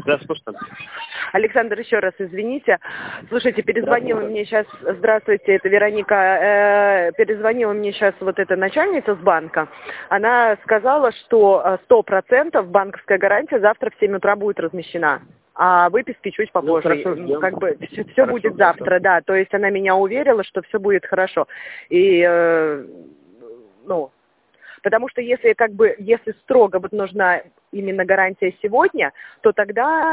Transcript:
Да, слушаю. Александр, еще раз извините. Слушайте, перезвонила мне сейчас, здравствуйте, это Вероника, перезвонила мне сейчас вот эта начальница с банка. Она сказала, что 100% банковская гарантия завтра в 7 утра будет размещена. А выписки чуть попозже. Хорошо, как бы все будет завтра, да. То есть она меня уверила, что все будет хорошо. И, потому что если строго вот нужна именно гарантия сегодня, то тогда